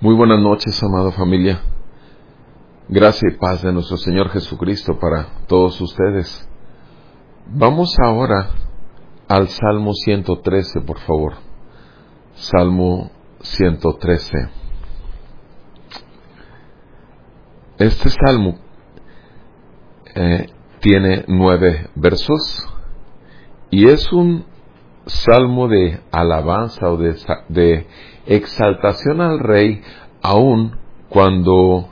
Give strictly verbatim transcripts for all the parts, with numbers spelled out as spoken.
Muy buenas noches, amada familia. Gracia y paz de nuestro Señor Jesucristo para todos ustedes. Vamos ahora al Salmo ciento trece, por favor. Salmo ciento trece. Este salmo eh, tiene nueve versos y es un salmo de alabanza o de, de exaltación al Rey, aun cuando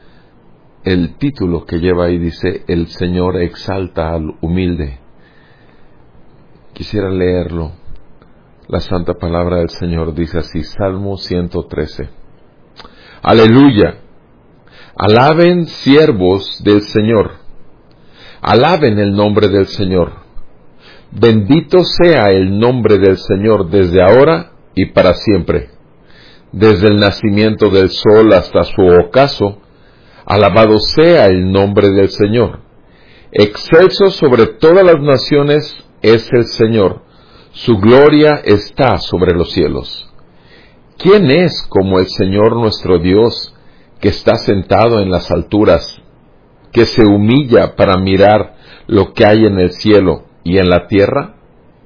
el título que lleva ahí dice: el Señor exalta al humilde. Quisiera leerlo. La santa palabra del Señor dice así, Salmo ciento trece. Aleluya. Alaben siervos del Señor. Alaben el nombre del Señor. Bendito sea el nombre del Señor desde ahora y para siempre. Desde el nacimiento del sol hasta su ocaso, alabado sea el nombre del Señor. Excelso sobre todas las naciones es el Señor. Su gloria está sobre los cielos. ¿Quién es como el Señor nuestro Dios, que está sentado en las alturas, que se humilla para mirar lo que hay en el cielo y en la tierra?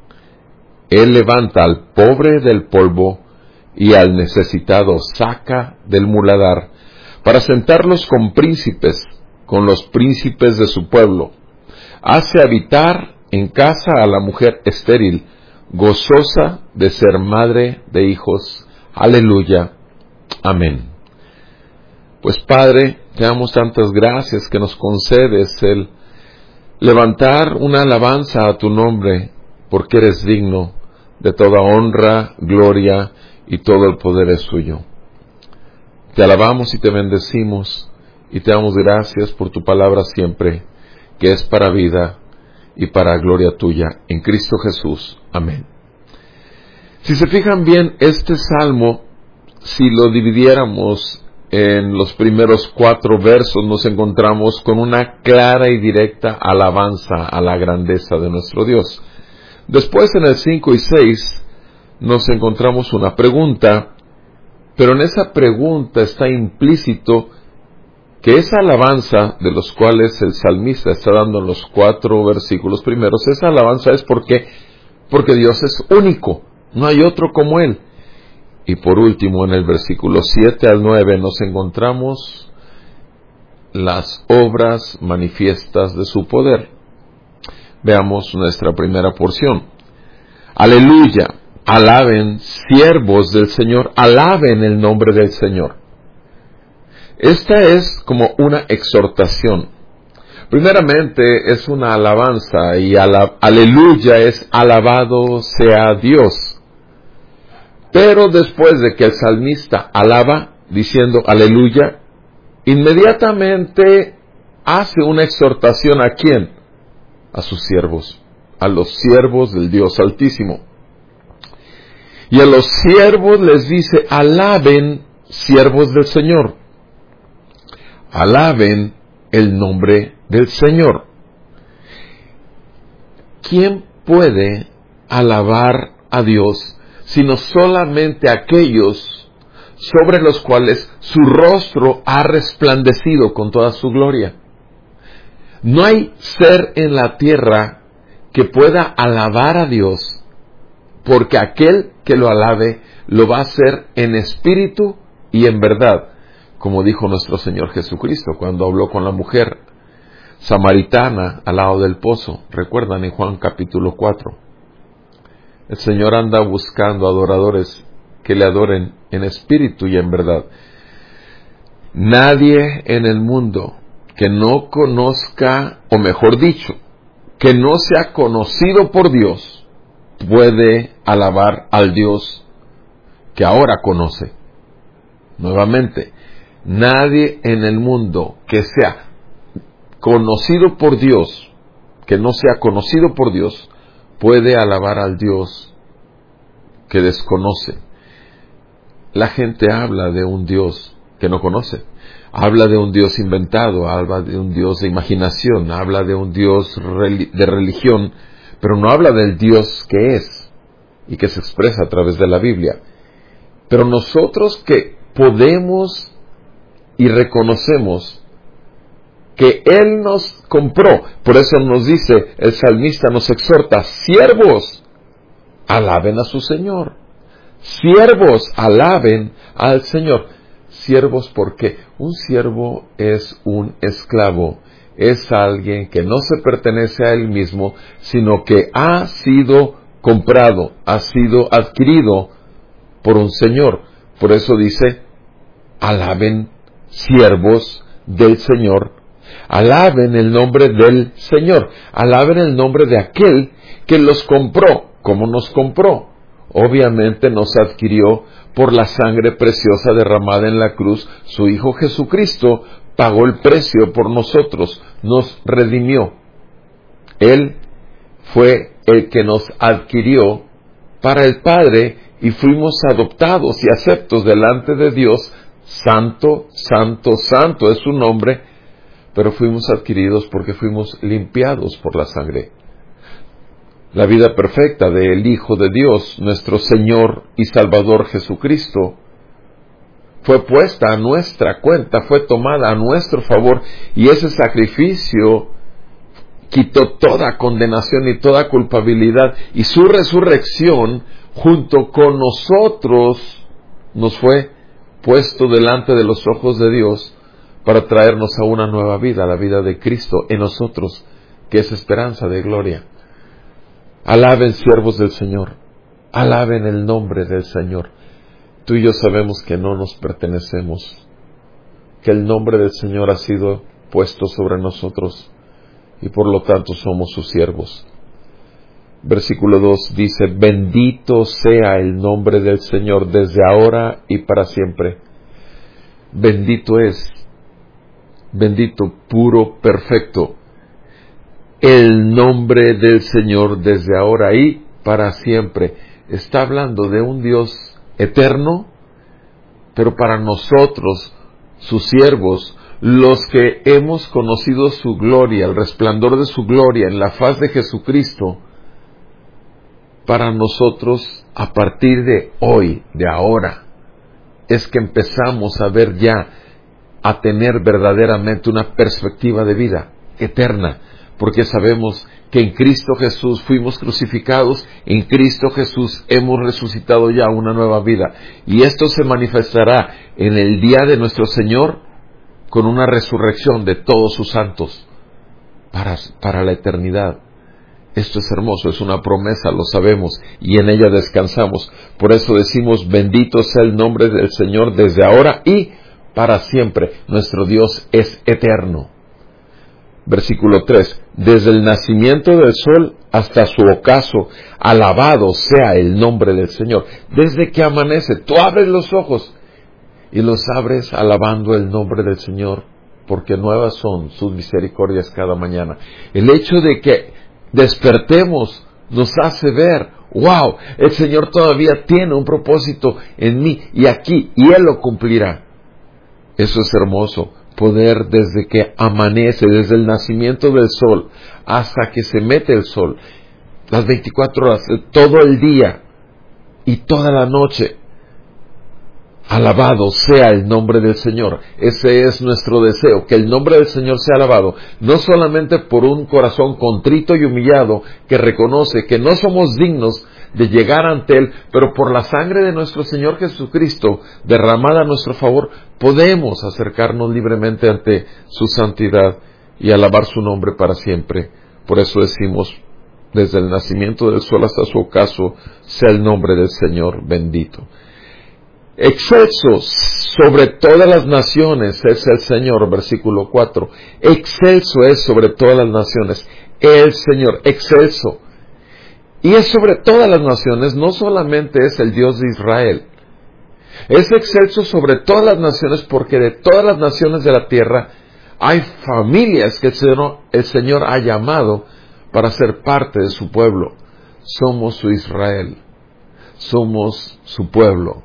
Él levanta al pobre del polvo y al necesitado saca del muladar, para sentarlos con príncipes, con los príncipes de su pueblo. Hace habitar en casa a la mujer estéril, gozosa de ser madre de hijos. Aleluya. Amén. Pues Padre, te damos tantas gracias que nos concedes el levantar una alabanza a tu nombre, porque eres digno de toda honra, gloria y todo el poder es suyo. Te alabamos y te bendecimos y te damos gracias por tu palabra siempre, que es para vida y para gloria tuya, en Cristo Jesús. Amén. Si se fijan bien, este salmo, si lo dividiéramos en los primeros cuatro versos, nos encontramos con una clara y directa alabanza a la grandeza de nuestro Dios. Después, en el cinco y seis, nos encontramos una pregunta, pero en esa pregunta está implícito que esa alabanza de los cuales el salmista está dando en los cuatro versículos primeros, esa alabanza es porque, porque Dios es único, no hay otro como Él. Y por último, en el versículo siete al nueve nos encontramos las obras manifiestas de su poder. Veamos nuestra primera porción. Aleluya, alaben siervos del Señor, alaben el nombre del Señor. Esta es como una exhortación. Primeramente es una alabanza y ala, aleluya es alabado sea Dios. Pero después de que el salmista alaba diciendo aleluya, inmediatamente hace una exhortación ¿a quién? A sus siervos, a los siervos del Dios Altísimo. Y a los siervos les dice, alaben siervos del Señor. Alaben el nombre del Señor. ¿Quién puede alabar a Dios sino solamente aquellos sobre los cuales su rostro ha resplandecido con toda su gloria? No hay ser en la tierra que pueda alabar a Dios, porque aquel que lo alabe lo va a hacer en espíritu y en verdad, como dijo nuestro Señor Jesucristo cuando habló con la mujer samaritana al lado del pozo. Recuerdan en Juan capítulo cuatro. El Señor anda buscando adoradores que le adoren en espíritu y en verdad. Nadie en el mundo que no conozca, o mejor dicho, que no sea conocido por Dios, puede alabar al Dios que ahora conoce. Nuevamente, nadie en el mundo que sea conocido por Dios, que no sea conocido por Dios, puede alabar al Dios que desconoce. La gente habla de un Dios que no conoce. Habla de un Dios inventado, habla de un Dios de imaginación, habla de un Dios de religión, pero no habla del Dios que es y que se expresa a través de la Biblia. Pero nosotros que podemos y reconocemos que Él nos compró. Por eso nos dice, el salmista nos exhorta, siervos, alaben a su Señor. Siervos, alaben al Señor. Siervos, porque un siervo es un esclavo. Es alguien que no se pertenece a él mismo, sino que ha sido comprado, ha sido adquirido por un Señor. Por eso dice, alaben siervos del Señor, alaben el nombre del Señor, alaben el nombre de aquel que los compró. ¿Cómo nos compró? Obviamente nos adquirió por la sangre preciosa derramada en la cruz. Su Hijo Jesucristo pagó el precio por nosotros, nos redimió. Él fue el que nos adquirió para el Padre y fuimos adoptados y aceptos delante de Dios. Santo, santo, santo es su nombre, pero fuimos adquiridos porque fuimos limpiados por la sangre. La vida perfecta del Hijo de Dios, nuestro Señor y Salvador Jesucristo, fue puesta a nuestra cuenta, fue tomada a nuestro favor, y ese sacrificio quitó toda condenación y toda culpabilidad, y su resurrección junto con nosotros nos fue puesto delante de los ojos de Dios para traernos a una nueva vida, la vida de Cristo en nosotros, que es esperanza de gloria. Alaben siervos del Señor, alaben el nombre del Señor. Tú y yo sabemos que no nos pertenecemos, que el nombre del Señor ha sido puesto sobre nosotros y por lo tanto somos sus siervos. Versículo dos dice, bendito sea el nombre del Señor desde ahora y para siempre. Bendito es, bendito, puro, perfecto, el nombre del Señor desde ahora y para siempre. Está hablando de un Dios eterno, pero para nosotros, sus siervos, los que hemos conocido su gloria, el resplandor de su gloria en la faz de Jesucristo, para nosotros, a partir de hoy, de ahora, es que empezamos a ver ya, a tener verdaderamente una perspectiva de vida eterna, porque sabemos que en Cristo Jesús fuimos crucificados, en Cristo Jesús hemos resucitado ya una nueva vida, y esto se manifestará en el día de nuestro Señor con una resurrección de todos sus santos para, para la eternidad. Esto es hermoso, es una promesa, lo sabemos, y en ella descansamos. Por eso decimos, bendito sea el nombre del Señor desde ahora y para siempre. Nuestro Dios es eterno. Versículo tres, desde el nacimiento del sol hasta su ocaso, alabado sea el nombre del Señor. Desde que amanece, tú abres los ojos y los abres alabando el nombre del Señor, porque nuevas son sus misericordias cada mañana. El hecho de que despertemos nos hace ver, wow, el Señor todavía tiene un propósito en mí y aquí, y Él lo cumplirá. Eso es hermoso, poder desde que amanece, desde el nacimiento del sol hasta que se mete el sol, las veinticuatro horas, todo el día y toda la noche. Alabado sea el nombre del Señor. Ese es nuestro deseo, que el nombre del Señor sea alabado, no solamente por un corazón contrito y humillado que reconoce que no somos dignos de llegar ante Él, pero por la sangre de nuestro Señor Jesucristo derramada a nuestro favor, podemos acercarnos libremente ante su santidad y alabar su nombre para siempre. Por eso decimos, desde el nacimiento del sol hasta su ocaso, sea el nombre del Señor bendito. Excelso sobre todas las naciones es el Señor, versículo cuatro. Excelso es sobre todas las naciones, el Señor, excelso. Y es sobre todas las naciones, no solamente es el Dios de Israel. Es excelso sobre todas las naciones porque de todas las naciones de la tierra hay familias que el Señor, el Señor ha llamado para ser parte de su pueblo. Somos su Israel, somos su pueblo.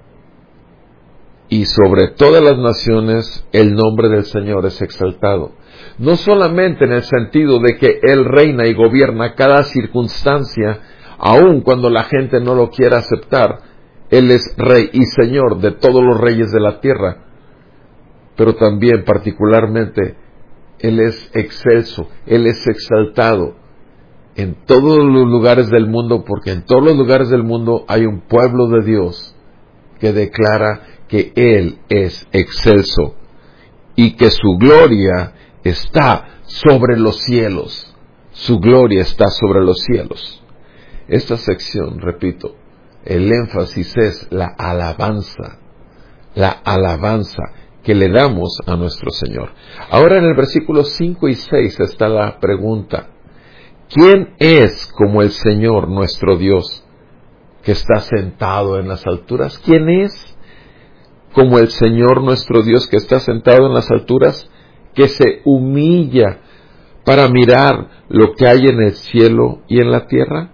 Y sobre todas las naciones el nombre del Señor es exaltado. No solamente en el sentido de que Él reina y gobierna cada circunstancia, aun cuando la gente no lo quiera aceptar. Él es Rey y Señor de todos los reyes de la tierra, pero también particularmente Él es excelso, Él es exaltado en todos los lugares del mundo, porque en todos los lugares del mundo hay un pueblo de Dios que declara que Él es excelso y que su gloria está sobre los cielos. Su gloria está sobre los cielos. Esta sección, repito, el énfasis es la alabanza, la alabanza que le damos a nuestro Señor. Ahora en el versículo cinco y seis está la pregunta: ¿quién es como el Señor nuestro Dios, que está sentado en las alturas? ¿Quién es como el Señor nuestro Dios, que está sentado en las alturas, que se humilla para mirar lo que hay en el cielo y en la tierra?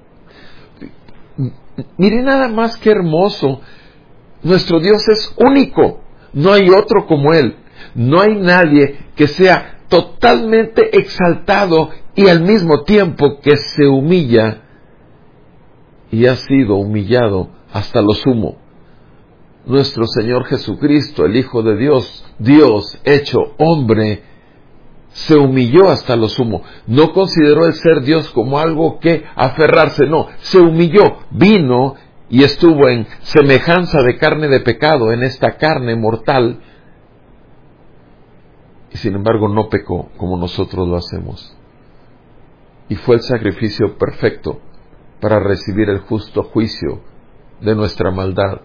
Mire nada más qué hermoso. Nuestro Dios es único. No hay otro como Él. No hay nadie que sea totalmente exaltado y al mismo tiempo que se humilla y ha sido humillado hasta lo sumo. Nuestro Señor Jesucristo, el Hijo de Dios, Dios hecho hombre, se humilló hasta lo sumo. No consideró el ser Dios como algo que aferrarse, no, se humilló, vino y estuvo en semejanza de carne de pecado, en esta carne mortal, y sin embargo no pecó como nosotros lo hacemos. Y fue el sacrificio perfecto para recibir el justo juicio de nuestra maldad.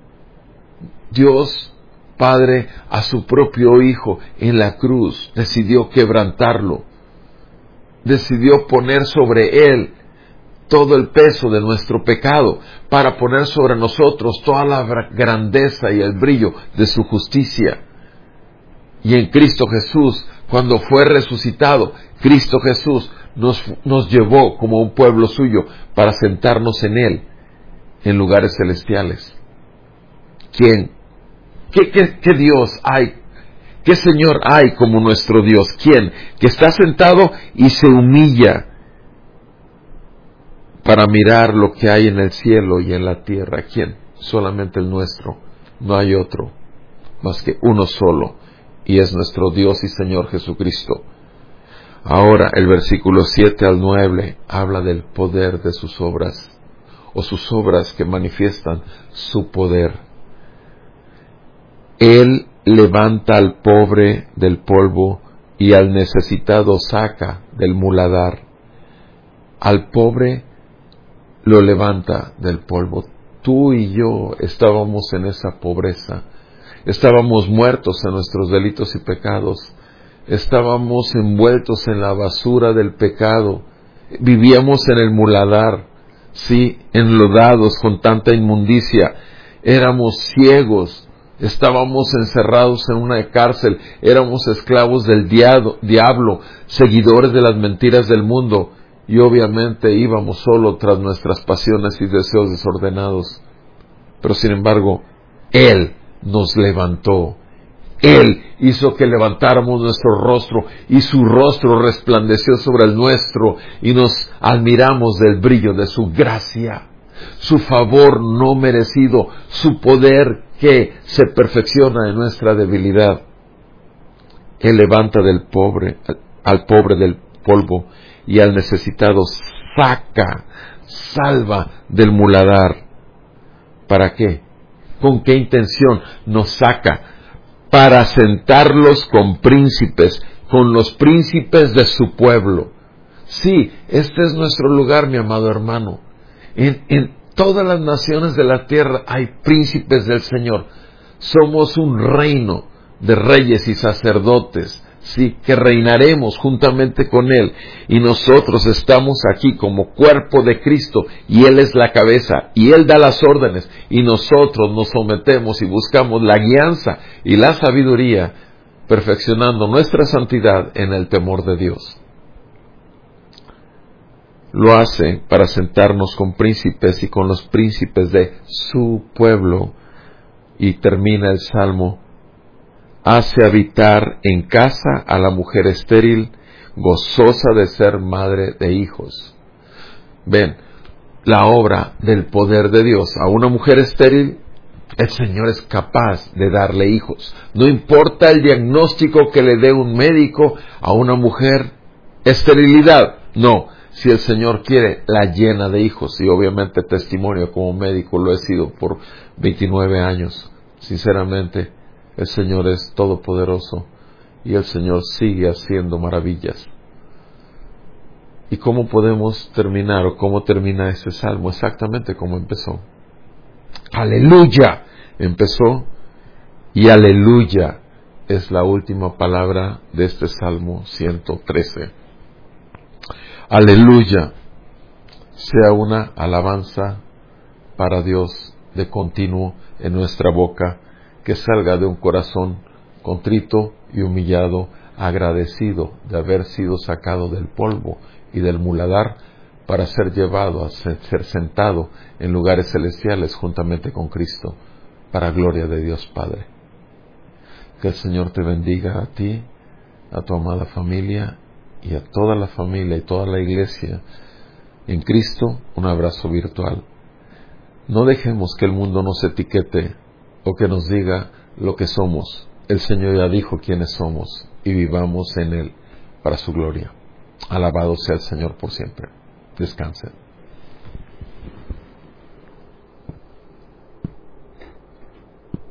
Dios Padre, a su propio Hijo en la cruz, decidió quebrantarlo, decidió poner sobre Él todo el peso de nuestro pecado, para poner sobre nosotros toda la grandeza y el brillo de su justicia. Y en Cristo Jesús, cuando fue resucitado, Cristo Jesús nos, nos llevó como un pueblo suyo para sentarnos en Él, en lugares celestiales. ¿Quién? ¿Qué, qué, qué Dios hay? ¿Qué Señor hay como nuestro Dios? ¿Quién? Que está sentado y se humilla para mirar lo que hay en el cielo y en la tierra. ¿Quién? Solamente el nuestro. No hay otro más que uno solo, y es nuestro Dios y Señor Jesucristo. Ahora el versículo siete al nueve habla del poder de sus obras, o sus obras que manifiestan su poder. Él levanta al pobre del polvo y al necesitado saca del muladar. Al pobre lo levanta del polvo. Tú y yo estábamos en esa pobreza. Estábamos muertos en nuestros delitos y pecados. Estábamos envueltos en la basura del pecado. Vivíamos en el muladar, sí, enlodados con tanta inmundicia. Éramos ciegos. Estábamos encerrados en una cárcel, éramos esclavos del diablo, seguidores de las mentiras del mundo, y obviamente íbamos solo tras nuestras pasiones y deseos desordenados. Pero sin embargo, Él nos levantó. Él hizo que levantáramos nuestro rostro, y su rostro resplandeció sobre el nuestro, y nos admiramos del brillo de su gracia, su favor no merecido, su poder que se perfecciona en nuestra debilidad. Él levanta del pobre, al pobre del polvo, y al necesitado saca, salva del muladar. ¿Para qué? ¿Con qué intención nos saca? Para sentarlos con príncipes, con los príncipes de su pueblo. Sí, este es nuestro lugar, mi amado hermano. En, en todas las naciones de la tierra hay príncipes del Señor. Somos un reino de reyes y sacerdotes, sí, que reinaremos juntamente con Él. Y nosotros estamos aquí como cuerpo de Cristo, y Él es la cabeza, y Él da las órdenes, y nosotros nos sometemos y buscamos la guianza y la sabiduría, perfeccionando nuestra santidad en el temor de Dios. Lo hace para sentarnos con príncipes y con los príncipes de su pueblo. Y termina el Salmo: hace habitar en casa a la mujer estéril, gozosa de ser madre de hijos. Ven, la obra del poder de Dios. A una mujer estéril, el Señor es capaz de darle hijos. No importa el diagnóstico que le dé un médico a una mujer, esterilidad. No, si el Señor quiere, la llena de hijos. Y obviamente testimonio como médico lo he sido por veintinueve años. Sinceramente, el Señor es todopoderoso y el Señor sigue haciendo maravillas. ¿Y cómo podemos terminar o cómo termina ese salmo? Exactamente como empezó. Aleluya empezó y aleluya es la última palabra de este Salmo ciento trece. Aleluya sea una alabanza para Dios de continuo en nuestra boca, que salga de un corazón contrito y humillado, agradecido de haber sido sacado del polvo y del muladar para ser llevado a ser sentado en lugares celestiales juntamente con Cristo, para gloria de Dios Padre. Que el Señor te bendiga a ti, a tu amada familia y a toda la familia y toda la iglesia en Cristo. Un abrazo virtual. No dejemos que el mundo nos etiquete o que nos diga lo que somos. El Señor ya dijo quiénes somos y vivamos en Él para su gloria. Alabado sea el Señor por siempre. Descansen.